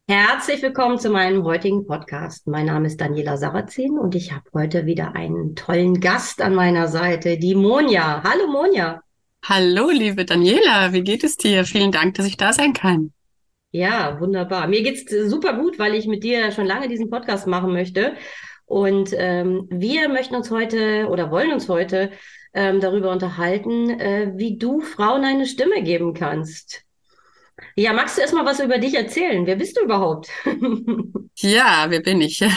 Herzlich willkommen zu meinem heutigen Podcast. Mein Name ist Daniela Sarrazin und ich habe heute wieder einen tollen Gast an meiner Seite, die Monja. Hallo Monja. Hallo, liebe Daniela, wie geht es dir? Vielen Dank, dass ich da sein kann. Ja, wunderbar. Mir geht's super gut, weil ich mit dir schon lange diesen Podcast machen möchte. Und wir möchten uns heute oder wollen uns heute darüber unterhalten, wie du Frauen eine Stimme geben kannst. Ja, magst du erst mal was über dich erzählen? Wer bist du überhaupt? Ja, wer bin ich?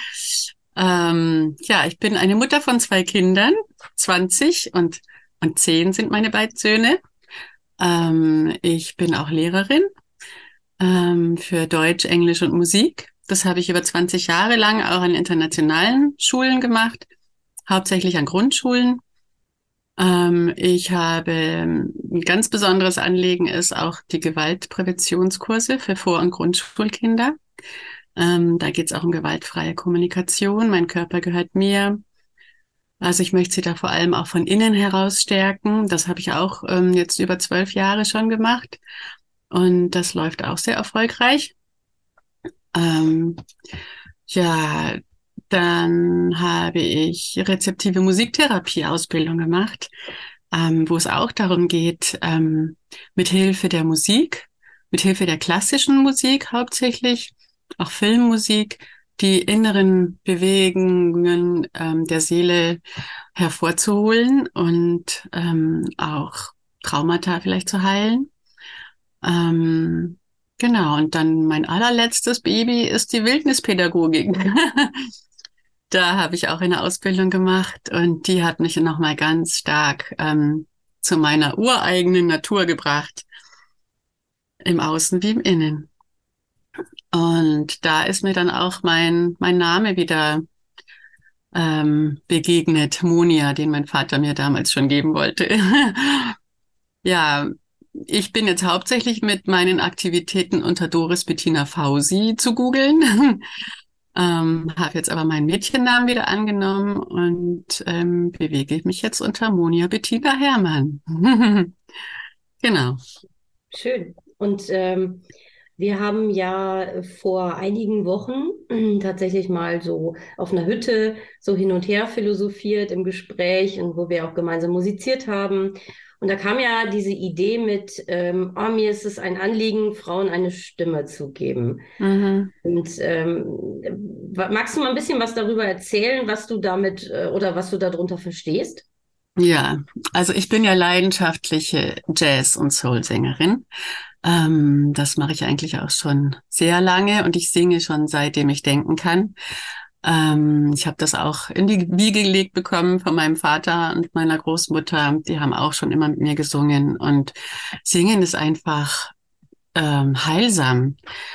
Ja, ich bin eine Mutter von zwei Kindern, 20 und 10 sind meine beiden Söhne. Ich bin auch Lehrerin für Deutsch, Englisch und Musik. Das habe ich über 20 Jahre lang auch an internationalen Schulen gemacht, hauptsächlich an Grundschulen. Ich habe ein ganz besonderes Anliegen ist auch die Gewaltpräventionskurse für Vor- und Grundschulkinder. Da geht es auch um gewaltfreie Kommunikation. Mein Körper gehört mir. Also ich möchte sie da vor allem auch von innen heraus stärken. Das habe ich auch jetzt über 12 Jahre schon gemacht. Und das läuft auch sehr erfolgreich. Ähm, ja, dann habe ich rezeptive Musiktherapie-Ausbildung gemacht, wo es auch darum geht, mit Hilfe der Musik, mit Hilfe der klassischen Musik hauptsächlich, auch Filmmusik, die inneren Bewegungen der Seele hervorzuholen und auch Traumata vielleicht zu heilen. Ähm, genau, und dann mein allerletztes Baby ist die Wildnispädagogik. Da habe ich auch eine Ausbildung gemacht und die hat mich nochmal ganz stark zu meiner ureigenen Natur gebracht, im Außen wie im Innen. Und da ist mir dann auch mein Name wieder begegnet, Monia, den mein Vater mir damals schon geben wollte. Ja, ich bin jetzt hauptsächlich mit meinen Aktivitäten unter Doris Bettina Fausi zu googeln. Habe jetzt aber meinen Mädchennamen wieder angenommen und bewege mich jetzt unter Monia Bettina Herrmann. Genau. Schön. Und wir haben ja vor einigen Wochen tatsächlich mal so auf einer Hütte so hin und her philosophiert im Gespräch und wo wir auch gemeinsam musiziert haben. Und da kam ja diese Idee mit, oh, mir ist es ein Anliegen, Frauen eine Stimme zu geben. Mhm. Und magst du mal ein bisschen was darüber erzählen, was du damit oder was du darunter verstehst? Ja, also ich bin ja leidenschaftliche Jazz- und Soul-Sängerin. Das mache ich eigentlich auch schon sehr lange und ich singe schon seitdem ich denken kann. Ich habe das auch in die Wiege gelegt bekommen von meinem Vater und meiner Großmutter. Die haben auch schon immer mit mir gesungen und Singen ist einfach heilsam.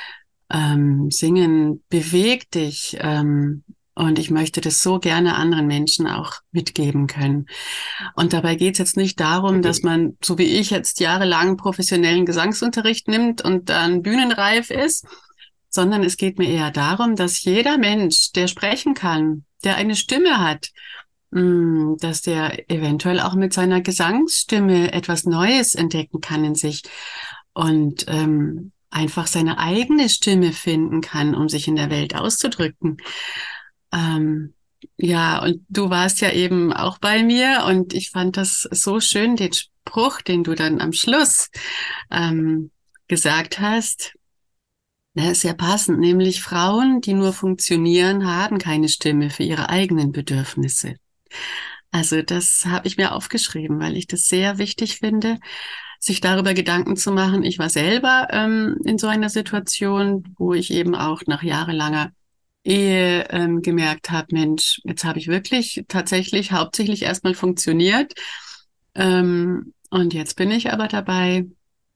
Singen bewegt dich. Und ich möchte das so gerne anderen Menschen auch mitgeben können. Und dabei geht es jetzt nicht darum, dass man, so wie ich, jetzt jahrelang professionellen Gesangsunterricht nimmt und dann bühnenreif ist, sondern es geht mir eher darum, dass jeder Mensch, der sprechen kann, der eine Stimme hat, dass der eventuell auch mit seiner Gesangsstimme etwas Neues entdecken kann in sich und einfach seine eigene Stimme finden kann, um sich in der Welt auszudrücken. Ähm, ja, und du warst ja eben auch bei mir und ich fand das so schön, den Spruch, den du dann am Schluss ähm, gesagt hast. Der ist sehr passend, nämlich Frauen, die nur funktionieren, haben keine Stimme für ihre eigenen Bedürfnisse. Also das habe ich mir aufgeschrieben, weil ich das sehr wichtig finde, sich darüber Gedanken zu machen. Ich war selber in so einer Situation, wo ich eben auch nach jahrelanger Ehe gemerkt habe, Mensch, jetzt habe ich wirklich tatsächlich hauptsächlich erstmal funktioniert. Und jetzt bin ich aber dabei,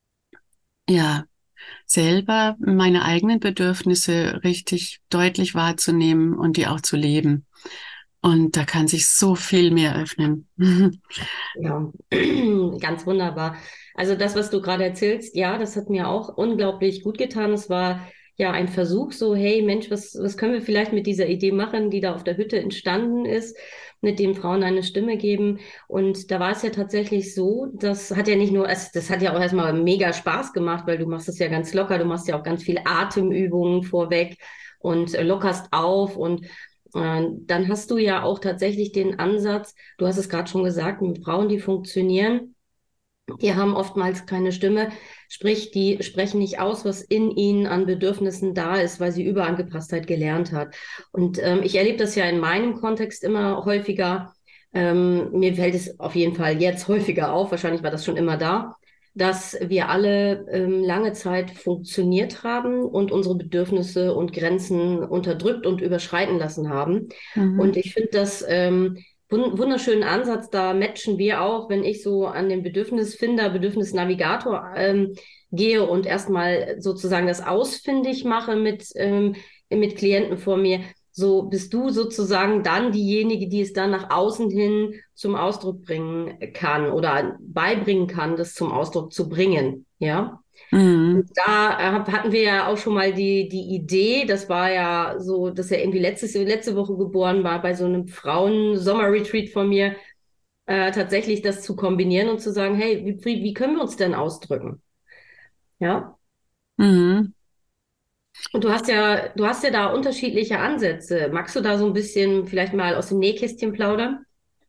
ja, selber meine eigenen Bedürfnisse richtig deutlich wahrzunehmen und die auch zu leben. Und da kann sich so viel mehr öffnen. Ja, ganz wunderbar. Also das, was du gerade erzählst, ja, das hat mir auch unglaublich gut getan. Es war ja ein Versuch, so, hey Mensch, was können wir vielleicht mit dieser Idee machen, die da auf der Hütte entstanden ist, mit dem Frauen eine Stimme geben. Und da war es ja tatsächlich so, das hat ja nicht nur, das hat ja auch erstmal mega Spaß gemacht, weil du machst es ja ganz locker, du machst ja auch ganz viele Atemübungen vorweg und lockerst auf und dann hast du ja auch tatsächlich den Ansatz, du hast es gerade schon gesagt, mit Frauen, die funktionieren, die haben oftmals keine Stimme, sprich, die sprechen nicht aus, was in ihnen an Bedürfnissen da ist, weil sie Überangepasstheit gelernt hat. Und ich erlebe das ja in meinem Kontext immer häufiger. Mir fällt es auf jeden Fall jetzt häufiger auf, wahrscheinlich war das schon immer da, dass wir alle lange Zeit funktioniert haben und unsere Bedürfnisse und Grenzen unterdrückt und überschreiten lassen haben. Und Mhm. ich finde das wunderschönen Ansatz, da matchen wir auch, wenn ich so an den Bedürfnisfinder, Bedürfnisnavigator gehe und erstmal sozusagen das ausfindig mache mit Klienten vor mir. So bist du sozusagen dann diejenige, die es dann nach außen hin zum Ausdruck bringen kann oder beibringen kann, das zum Ausdruck zu bringen. Ja. Und Mhm. da hatten wir ja auch schon mal die Idee, das war ja so, dass er irgendwie letzte Woche geboren war, bei so einem Frauen-Sommer-Retreat von mir, tatsächlich das zu kombinieren und zu sagen, hey, wie können wir uns denn ausdrücken? Ja. Mhm. Und du hast ja da unterschiedliche Ansätze. Magst du da so ein bisschen vielleicht mal aus dem Nähkästchen plaudern?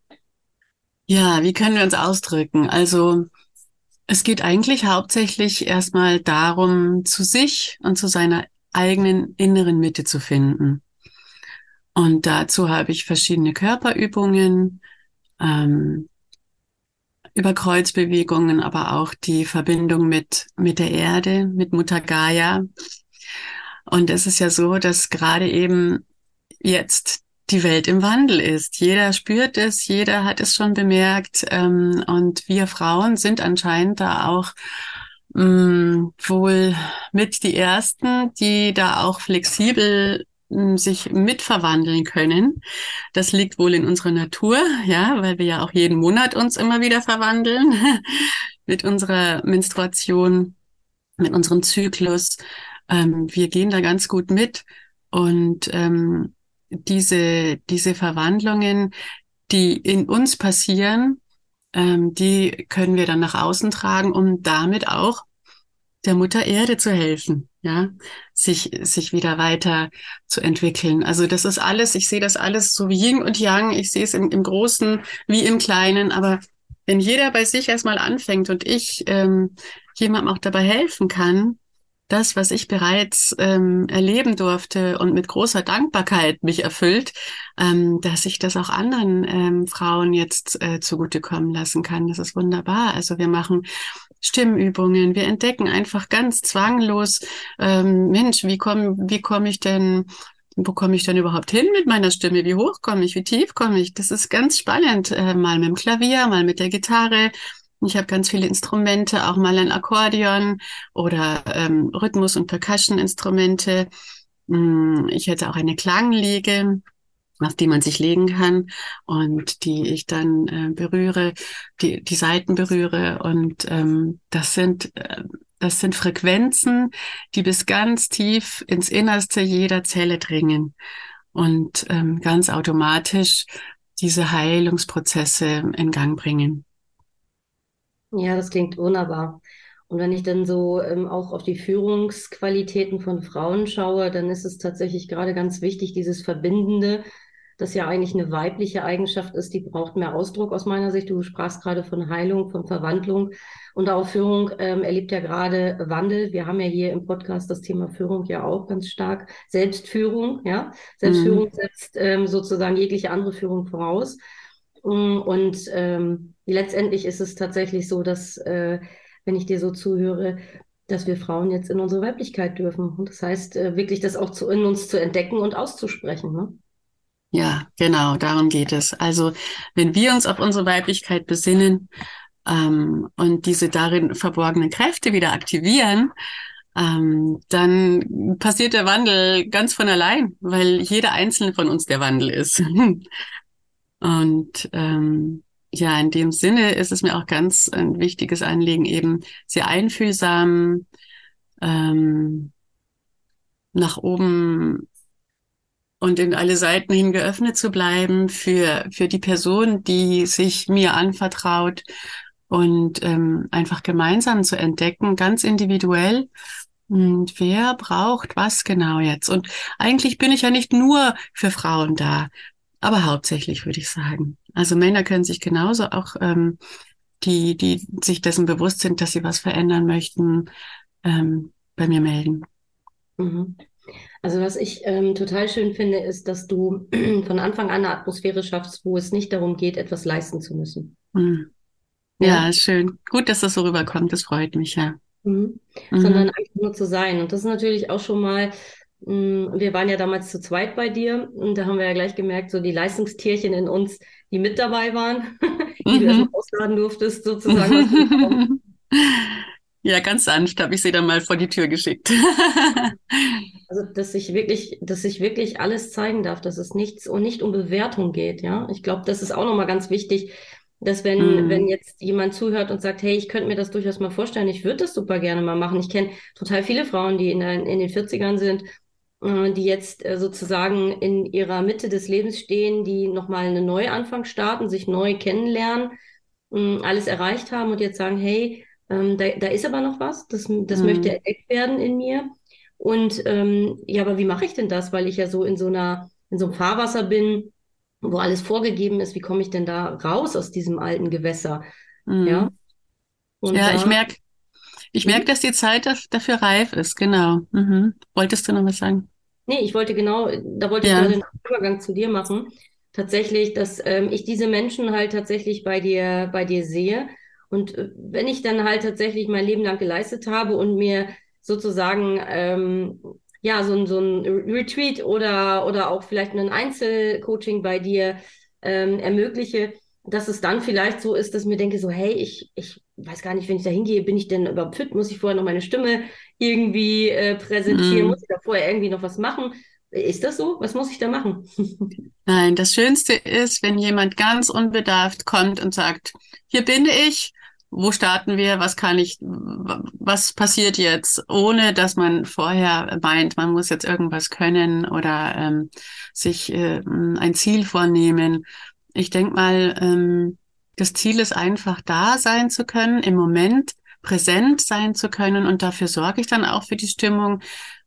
Ja, wie können wir uns ausdrücken? Also es geht eigentlich hauptsächlich erstmal darum, zu sich und zu seiner eigenen inneren Mitte zu finden. Und dazu habe ich verschiedene Körperübungen, ähm, über Kreuzbewegungen, aber auch die Verbindung mit der Erde, mit Mutter Gaia. Und es ist ja so, dass gerade eben jetzt die Welt im Wandel ist. Jeder spürt es, jeder hat es schon bemerkt. Und wir Frauen sind anscheinend da auch wohl mit die Ersten, die da auch flexibel sich mitverwandeln können. Das liegt wohl in unserer Natur, ja, weil wir ja auch jeden Monat uns immer wieder verwandeln mit unserer Menstruation, mit unserem Zyklus. Wir gehen da ganz gut mit und diese Verwandlungen, die in uns passieren, die können wir dann nach außen tragen, um damit auch der Mutter Erde zu helfen, ja, sich wieder weiter zu entwickeln. Also das ist alles, ich sehe das alles so wie Yin und Yang, ich sehe es im Großen wie im Kleinen, aber wenn jeder bei sich erstmal anfängt und ich jemandem auch dabei helfen kann, das, was ich bereits erleben durfte und mit großer Dankbarkeit mich erfüllt, dass ich das auch anderen Frauen jetzt zugutekommen lassen kann. Das ist wunderbar. Also wir machen Stimmübungen, wir entdecken einfach ganz zwanglos, Mensch, wie komme ich denn, wo komme ich denn überhaupt hin mit meiner Stimme? Wie hoch komme ich? Wie tief komme ich? Das ist ganz spannend. Mal mit dem Klavier, mal mit der Gitarre. Ich habe ganz viele Instrumente, auch mal ein Akkordeon oder Rhythmus- und Percussion-Instrumente. Ich hätte auch eine Klangliege, auf die man sich legen kann und die ich dann berühre, die Saiten berühre. Und das sind Frequenzen, die bis ganz tief ins Innerste jeder Zelle dringen und ganz automatisch diese Heilungsprozesse in Gang bringen. Ja, das klingt wunderbar. Und wenn ich dann so auch auf die Führungsqualitäten von Frauen schaue, dann ist es tatsächlich gerade ganz wichtig, dieses Verbindende, das ja eigentlich eine weibliche Eigenschaft ist, die braucht mehr Ausdruck aus meiner Sicht. Du sprachst gerade von Heilung, von Verwandlung und auch Führung erlebt ja gerade Wandel. Wir haben ja hier im Podcast das Thema Führung ja auch ganz stark. Selbstführung, ja. Mhm. Selbstführung setzt sozusagen jegliche andere Führung voraus. Und letztendlich ist es tatsächlich so, dass, wenn ich dir so zuhöre, dass wir Frauen jetzt in unsere Weiblichkeit dürfen. Und das heißt, wirklich das auch in uns zu entdecken und auszusprechen. Ne? Ja, genau, darum geht es. Also, wenn wir uns auf unsere Weiblichkeit besinnen, und diese darin verborgenen Kräfte wieder aktivieren, dann passiert der Wandel ganz von allein, weil jeder einzelne von uns der Wandel ist. Und ja, in dem Sinne ist es mir auch ganz ein wichtiges Anliegen, eben sehr einfühlsam, ähm, nach oben und in alle Seiten hin geöffnet zu bleiben für die Person, die sich mir anvertraut und einfach gemeinsam zu entdecken, ganz individuell. Und wer braucht was genau jetzt? Und eigentlich bin ich ja nicht nur für Frauen da, aber hauptsächlich würde ich sagen. Also Männer können sich genauso auch, die sich dessen bewusst sind, dass sie was verändern möchten, bei mir melden. Mhm. Also was ich total schön finde, ist, dass du von Anfang an eine Atmosphäre schaffst, wo es nicht darum geht, etwas leisten zu müssen. Hm. Ja, Ja? ist schön. Gut, dass das so rüberkommt. Das freut mich, ja. Mhm. Sondern Mhm. einfach nur zu sein. Und das ist natürlich auch schon mal, wir waren ja damals zu zweit bei dir und da haben wir ja gleich gemerkt, so die Leistungstierchen in uns, die mit dabei waren, die du erstmal Mhm. ausladen durftes, sozusagen aus dem Raum. Ja, ganz sanft habe ich sie dann mal vor die Tür geschickt. Also, dass sich wirklich alles zeigen darf, dass es nichts und nicht um Bewertung geht, ja. Ich glaube, das ist auch nochmal ganz wichtig, dass wenn Mhm. jetzt jemand zuhört und sagt, hey, ich könnte mir das durchaus mal vorstellen, ich würde das super gerne mal machen. Ich kenne total viele Frauen, die in den Vierzigern sind, die jetzt sozusagen in ihrer Mitte des Lebens stehen, die nochmal einen Neuanfang starten, sich neu kennenlernen, alles erreicht haben und jetzt sagen, hey, da ist aber noch was, das möchte Mhm. entdeckt werden in mir. Und ja, aber wie mache ich denn das? Weil ich ja so in so einem Fahrwasser bin, wo alles vorgegeben ist. Wie komme ich denn da raus aus diesem alten Gewässer? Ja, Mhm. und Ja, da, ich merke, hm? dass die Zeit dafür reif ist. Genau. Mhm. Wolltest du noch was sagen? Nee, ich wollte genau, da wollte ich Ja. gerade einen Übergang zu dir machen. Tatsächlich, dass ich diese Menschen halt tatsächlich bei dir sehe. Und wenn ich dann halt tatsächlich mein Leben lang geleistet habe und mir sozusagen ja so ein Retreat oder auch vielleicht ein Einzelcoaching bei dir ermögliche, dass es dann vielleicht so ist, dass ich mir denke, so, hey, ich weiß gar nicht, wenn ich da hingehe, bin ich denn überhaupt fit? Muss ich vorher noch meine Stimme irgendwie präsentieren? Muss Mhm. ich da vorher irgendwie noch was machen? Ist das so? Was muss ich da machen? Nein, das Schönste ist, wenn jemand ganz unbedarft kommt und sagt, hier bin ich, wo starten wir, was kann ich, was passiert jetzt, ohne dass man vorher meint, man muss jetzt irgendwas können oder sich ein Ziel vornehmen. Ich denke mal, das Ziel ist einfach da sein zu können, im Moment präsent sein zu können und dafür sorge ich dann auch für die Stimmung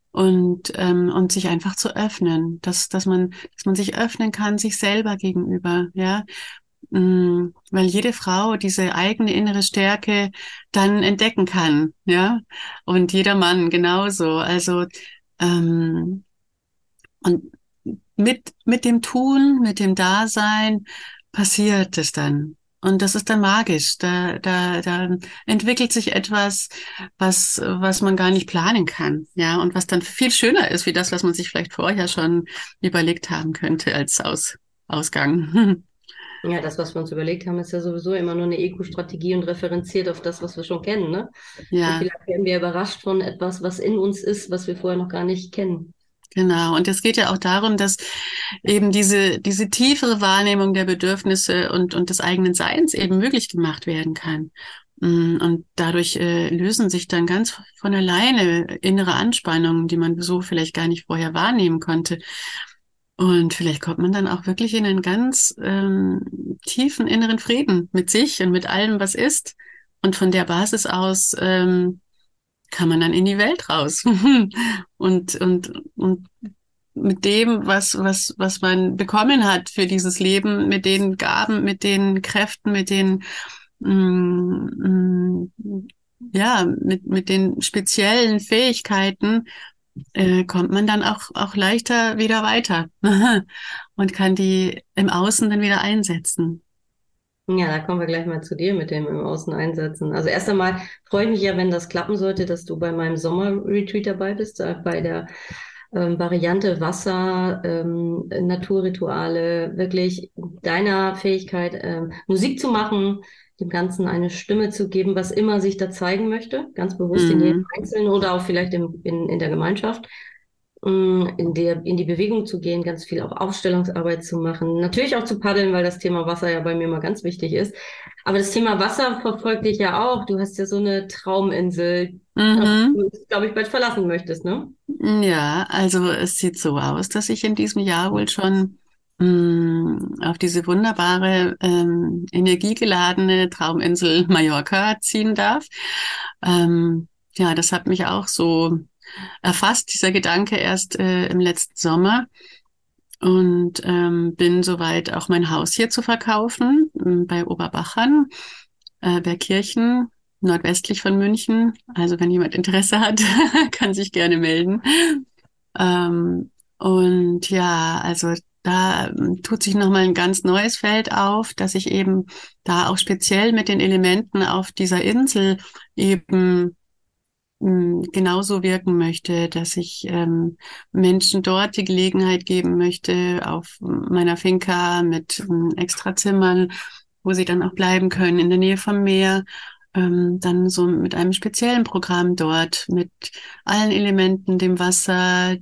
und sich einfach zu öffnen, dass man sich öffnen kann, sich selber gegenüber, ja, weil jede Frau diese eigene innere Stärke dann entdecken kann, ja, und jeder Mann genauso, also, ähm, und mit dem Tun, mit dem Dasein passiert es dann. Und das ist dann magisch. Da entwickelt sich etwas, was man gar nicht planen kann. Ja, und was dann viel schöner ist, wie das, was man sich vielleicht vorher schon überlegt haben könnte als Ausgang. Ja, das, was wir uns überlegt haben, ist ja sowieso immer nur eine Eco-Strategie und referenziert auf das, was wir schon kennen, ne? Und Ja, vielleicht werden wir überrascht von etwas, was in uns ist, was wir vorher noch gar nicht kennen. genau. Und es geht ja auch darum, dass eben diese tiefere Wahrnehmung der Bedürfnisse und des eigenen Seins eben möglich gemacht werden kann. Und dadurch lösen sich dann ganz von alleine innere Anspannungen, die man so vielleicht gar nicht vorher wahrnehmen konnte. Und vielleicht kommt man dann auch wirklich in einen ganz tiefen inneren Frieden mit sich und mit allem, was ist. Und von der Basis aus kann man dann in die Welt raus. Und mit dem, was man bekommen hat für dieses Leben, mit den Gaben, mit den Kräften, mit den, mm, ja, mit den speziellen Fähigkeiten, kommt man dann auch leichter wieder weiter und kann die im Außen dann wieder einsetzen. Ja, da kommen wir gleich mal zu dir mit dem im Außen einsetzen. Also erst einmal freue ich mich ja, wenn das klappen sollte, dass du bei meinem Sommerretreat dabei bist, bei der Variante Wasser, Naturrituale, wirklich deiner Fähigkeit, Musik zu machen, dem Ganzen eine Stimme zu geben, was immer sich da zeigen möchte, ganz bewusst in jedem Mhm. Einzelnen oder auch vielleicht in der Gemeinschaft. in die Bewegung zu gehen, ganz viel auch Aufstellungsarbeit zu machen. Natürlich auch zu paddeln, weil das Thema Wasser ja bei mir mal ganz wichtig ist. Aber das Thema Wasser verfolgt dich ja auch. Du hast ja so eine Trauminsel, auf die Mhm. du, glaube ich, bald verlassen möchtest, ne? Ja, also es sieht so aus, dass ich in diesem Jahr wohl schon auf diese wunderbare, energiegeladene Trauminsel Mallorca ziehen darf. Ja, das hat mich auch so erfasst, dieser Gedanke erst im letzten Sommer. Und bin soweit, auch mein Haus hier zu verkaufen, bei Oberbachern, Bergkirchen, nordwestlich von München. Also wenn jemand Interesse hat, kann sich gerne melden. Und ja, also da tut sich nochmal ein ganz neues Feld auf, dass ich eben da auch speziell mit den Elementen auf dieser Insel eben genauso wirken möchte, dass ich Menschen dort die Gelegenheit geben möchte, auf meiner Finca mit extra Zimmern, wo sie dann auch bleiben können, in der Nähe vom Meer, dann so mit einem speziellen Programm dort, mit allen Elementen, dem Wasser,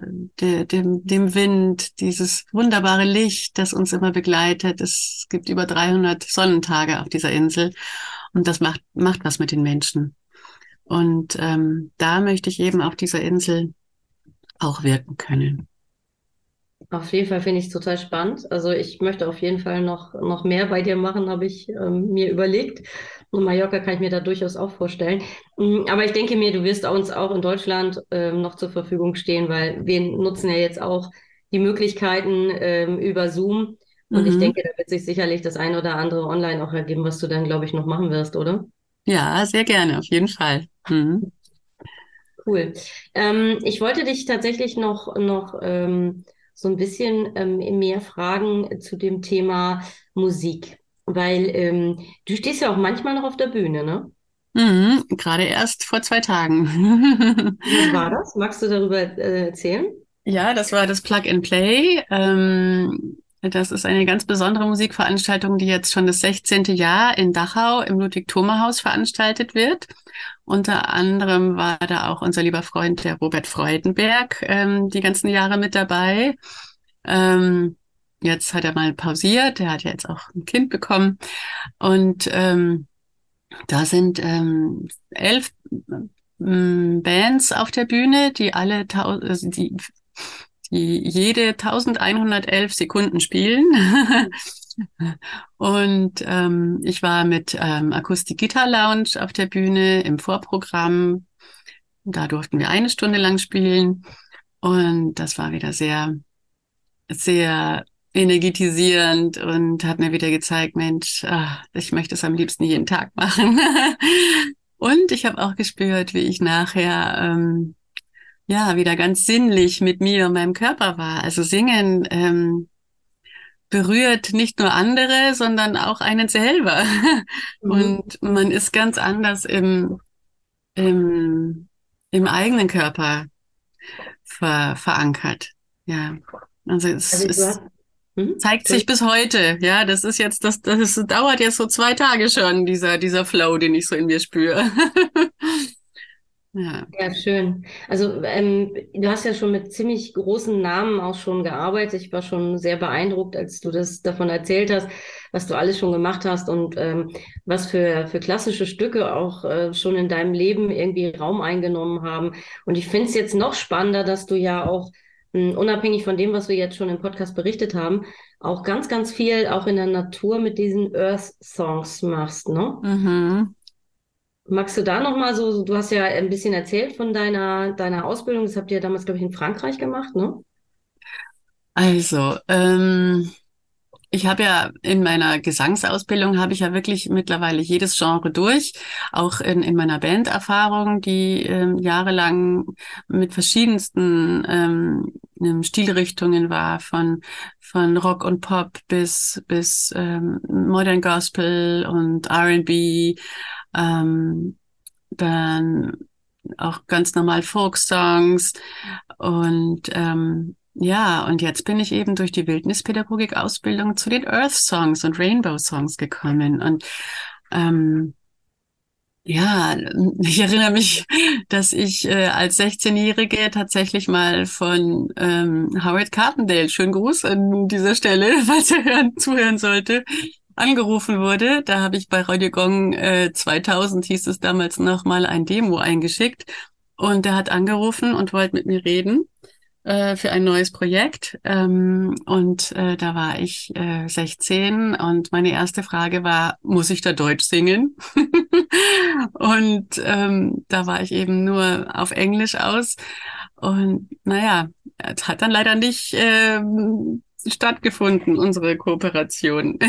dem Wind, dieses wunderbare Licht, das uns immer begleitet. Es gibt über 300 Sonnentage auf dieser Insel und das macht was mit den Menschen. Und da möchte ich eben auf dieser Insel auch wirken können. Auf jeden Fall finde ich es total spannend. Also ich möchte auf jeden Fall noch mehr bei dir machen, habe ich mir überlegt. Und Mallorca kann ich mir da durchaus auch vorstellen. Aber ich denke mir, du wirst uns auch in Deutschland noch zur Verfügung stehen, weil wir nutzen ja jetzt auch die Möglichkeiten über Zoom. Und ich Mhm. denke, da wird sich sicherlich das eine oder andere online auch ergeben, was du dann, glaube ich, noch machen wirst, oder? Ja, sehr gerne, auf jeden Fall. Mhm. Cool. Ich wollte dich tatsächlich noch so ein bisschen mehr fragen zu dem Thema Musik, weil du stehst ja auch manchmal noch auf der Bühne, ne? Mhm. Gerade erst vor 2 Tagen. Was war das? Magst du darüber erzählen? Ja, das war das Plug and Play. Das ist eine ganz besondere Musikveranstaltung, die jetzt schon das 16. Jahr in Dachau im Ludwig-Thoma-Haus veranstaltet wird. Unter anderem war da auch unser lieber Freund, der Robert Freudenberg, die ganzen Jahre mit dabei. Ähm, Jetzt hat er mal pausiert, er hat ja jetzt auch ein Kind bekommen. Und da sind 11 Bands auf der Bühne, die also die jede 1111 Sekunden spielen. Und ich war mit Akustik Guitar Lounge auf der Bühne im Vorprogramm. Da durften wir eine Stunde lang spielen. Und das war wieder sehr, sehr energetisierend und hat mir wieder gezeigt, Mensch, ich möchte es am liebsten jeden Tag machen. Und ich habe auch gespürt, wie ich nachher ja wieder ganz sinnlich mit mir und meinem Körper war. Also singen berührt nicht nur andere, sondern auch einen selber. Mhm. Und man ist ganz anders im, im eigenen Körper verankert. Ja, also Also du es hast, zeigt sich Entschuldigung. bis heute. Ja, das ist jetzt, das dauert jetzt so 2 Tage schon, dieser Flow, den ich so in mir spüre. Ja. Ja, schön. Also du hast ja schon mit ziemlich großen Namen auch schon gearbeitet. Ich war schon sehr beeindruckt, als du das davon erzählt hast, was du alles schon gemacht hast und was für klassische Stücke auch schon in deinem Leben irgendwie Raum eingenommen haben. Und ich finde es jetzt noch spannender, dass du ja auch unabhängig von dem, was wir jetzt schon im Podcast berichtet haben, auch ganz viel auch in der Natur mit diesen Earth Songs machst, ne? Mhm. Magst du da noch mal so, du hast ja ein bisschen erzählt von deiner Ausbildung, das habt ihr damals, glaube ich, in Frankreich gemacht, ne? Also, ich habe ja in meiner Gesangsausbildung habe ich ja wirklich mittlerweile jedes Genre durch, auch in meiner Banderfahrung, die jahrelang mit verschiedensten Stilrichtungen war, von Rock und Pop bis Modern Gospel und R&B, ähm, dann auch ganz normal Folksongs und ja, und jetzt bin ich eben durch die Wildnispädagogik-Ausbildung zu den Earth Songs und Rainbow Songs gekommen. Und ähm, Ja, ich erinnere mich, dass ich als 16-Jährige tatsächlich mal von Howard Carpendale, schönen Gruß an dieser Stelle, falls er zuhören sollte, angerufen wurde. Da habe ich bei Radio Gong 2000, hieß es damals, noch mal ein Demo eingeschickt. Und er hat angerufen und wollte mit mir reden für ein neues Projekt. Da war ich 16 und meine erste Frage war, muss ich da Deutsch singen? Da war ich eben nur auf Englisch aus. Und naja, es hat dann leider nicht stattgefunden, unsere Kooperation.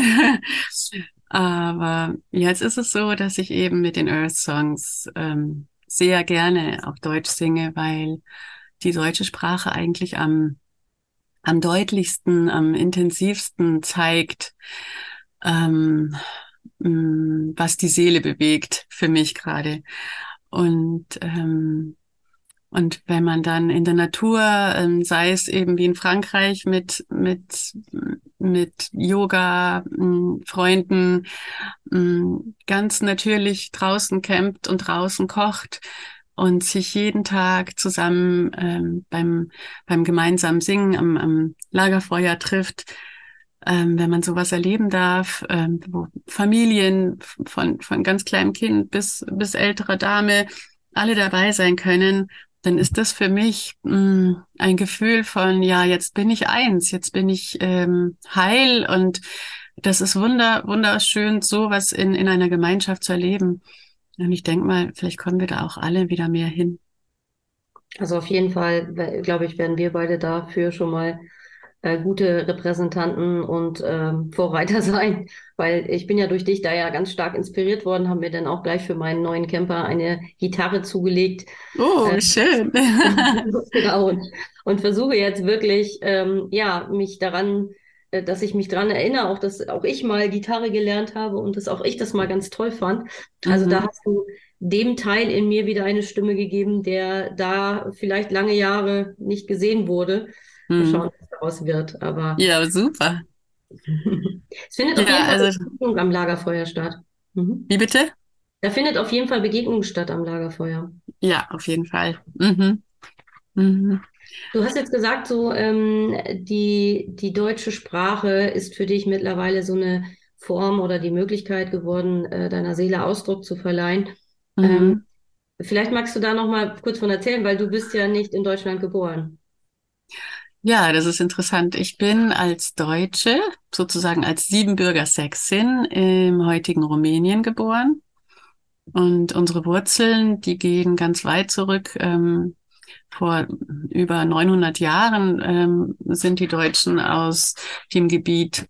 Aber jetzt ist es so, dass ich eben mit den Earth Songs sehr gerne auf Deutsch singe, weil die deutsche Sprache eigentlich am deutlichsten, am intensivsten zeigt, ähm, was die Seele bewegt für mich gerade. Und, ähm, und wenn man dann in der Natur, sei es eben wie in Frankreich mit Yoga, Freunden, ganz natürlich draußen campt und draußen kocht und sich jeden Tag zusammen beim gemeinsamen Singen am Lagerfeuer trifft, wenn man sowas erleben darf, wo Familien von ganz kleinem Kind bis älterer Dame alle dabei sein können, dann ist das für mich ein Gefühl von, ja, jetzt bin ich eins, jetzt bin ich heil und das ist wunderschön, sowas in einer Gemeinschaft zu erleben. Und ich denke mal, vielleicht kommen wir da auch alle wieder mehr hin. Also auf jeden Fall, glaube ich, werden wir beide dafür schon mal gute Repräsentanten und Vorreiter sein, weil ich bin ja durch dich da ja ganz stark inspiriert worden, haben mir dann auch gleich für meinen neuen Camper eine Gitarre zugelegt. Oh, schön. Genau, und versuche jetzt wirklich, ja, mich daran, dass ich mich daran erinnere, auch dass auch ich mal Gitarre gelernt habe und dass auch ich das mal ganz toll fand. Also da Mhm. hast du dem Teil in mir wieder eine Stimme gegeben, der da vielleicht lange Jahre nicht gesehen wurde. Mal Mhm. schauen, was daraus wird. Aber Ja, super. es findet auf Ja, jeden Fall also, Begegnung am Lagerfeuer statt. Mhm. wie bitte? Da findet auf jeden Fall Begegnung statt am Lagerfeuer. Ja, auf jeden Fall. Mhm. Mhm. Du hast jetzt gesagt, so die deutsche Sprache ist für dich mittlerweile so eine Form oder die Möglichkeit geworden, deiner Seele Ausdruck zu verleihen. Ähm, Mhm. vielleicht magst du da noch mal kurz von erzählen, weil du bist ja nicht in Deutschland geboren. Ja, das ist interessant. Ich bin als Deutsche, sozusagen als Siebenbürger Sächsin im heutigen Rumänien geboren. Und unsere Wurzeln, die gehen ganz weit zurück. Vor über 900 Jahren sind die Deutschen aus dem Gebiet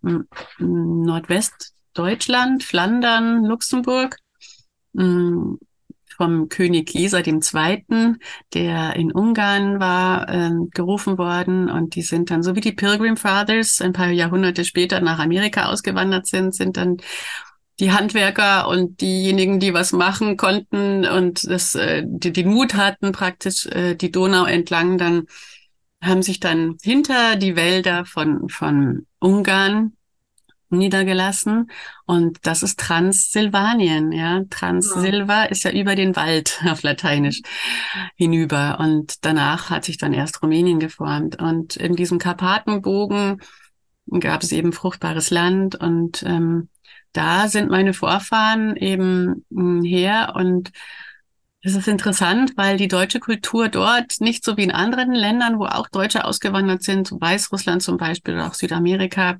Nordwestdeutschland, Flandern, Luxemburg, m, vom König Geisa II., der in Ungarn war, gerufen worden. Und die sind dann, so wie die Pilgrim Fathers, ein paar Jahrhunderte später nach Amerika ausgewandert sind dann die Handwerker und diejenigen, die was machen konnten und die den Mut hatten, praktisch die Donau entlang, dann haben sich dann hinter die Wälder von Ungarn niedergelassen. Und das ist Transsilvanien, ja. Ja. Transsilva ist ja über den Wald auf Lateinisch hinüber. Und danach hat sich dann erst Rumänien geformt. Und in diesem Karpatenbogen gab es eben fruchtbares Land und da sind meine Vorfahren eben her und es ist interessant, weil die deutsche Kultur dort nicht so wie in anderen Ländern, wo auch Deutsche ausgewandert sind, so Weißrussland zum Beispiel oder auch Südamerika,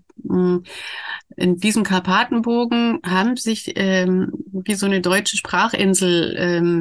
in diesem Karpatenbogen haben sich wie so eine deutsche Sprachinsel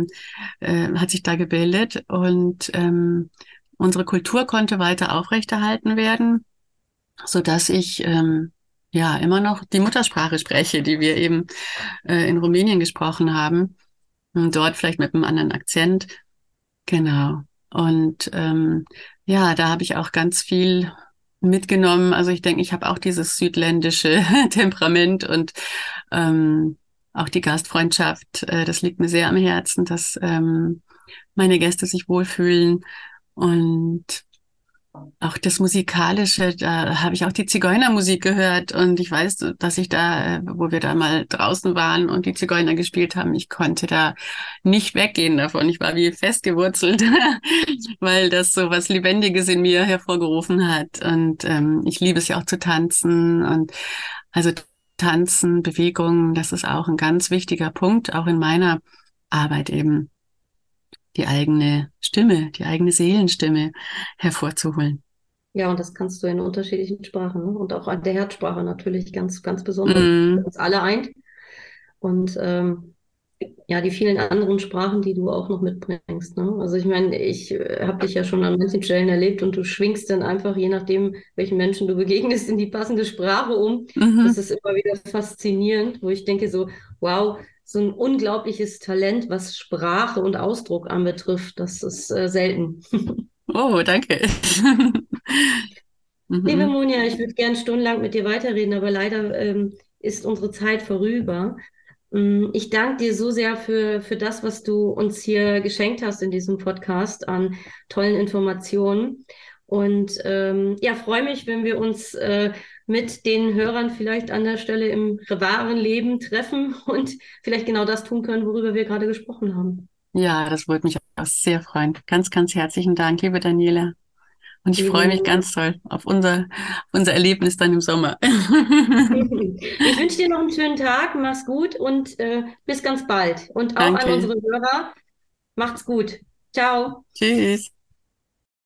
hat sich da gebildet und unsere Kultur konnte weiter aufrechterhalten werden, so dass ich ja immer noch die Muttersprache spreche, die wir eben in Rumänien gesprochen haben. Und dort vielleicht mit einem anderen Akzent. Genau. Und ja, da habe ich auch ganz viel mitgenommen. Also ich denke, ich habe auch dieses südländische Temperament und ähm, auch die Gastfreundschaft. Das liegt mir sehr am Herzen, dass meine Gäste sich wohlfühlen und auch das Musikalische, da habe ich auch die Zigeunermusik gehört und ich weiß, dass ich da, wo wir da mal draußen waren und die Zigeuner gespielt haben, ich konnte da nicht weggehen davon. Ich war wie festgewurzelt, weil das so was Lebendiges in mir hervorgerufen hat. Und ich liebe es ja auch zu tanzen und also Tanzen, Bewegung, das ist auch ein ganz wichtiger Punkt, auch in meiner Arbeit eben, die eigene Stimme, die eigene Seelenstimme hervorzuholen. Ja, und das kannst du in unterschiedlichen Sprachen, ne? Und auch an der Herzsprache natürlich ganz, ganz besonders, die Mm, uns alle eint. Und ja, die vielen anderen Sprachen, die du auch noch mitbringst, ne? Also ich meine, ich habe dich ja schon an manchen Stellen erlebt und du schwingst dann einfach, je nachdem, welchen Menschen du begegnest, in die passende Sprache um. Das mhm. ist immer wieder faszinierend, wo ich denke so, wow, so ein unglaubliches Talent, was Sprache und Ausdruck anbetrifft, das ist selten. Oh, danke. Liebe Mhm. Monja, ich würde gern stundenlang mit dir weiterreden, aber leider ist unsere Zeit vorüber. Ich danke dir so sehr für das, was du uns hier geschenkt hast in diesem Podcast an tollen Informationen. Und ja, freue mich, wenn wir uns mit den Hörern vielleicht an der Stelle im wahren Leben treffen und vielleicht genau das tun können, worüber wir gerade gesprochen haben. Ja, das würde mich auch sehr freuen. Ganz, ganz herzlichen Dank, liebe Daniela. Und ich Liebe freue mich Monja. ganz toll auf unser Erlebnis dann im Sommer. Ich wünsche dir noch einen schönen Tag, mach's gut und bis ganz bald. Und auch an Danke. unsere Hörer, macht's gut. Ciao. Tschüss.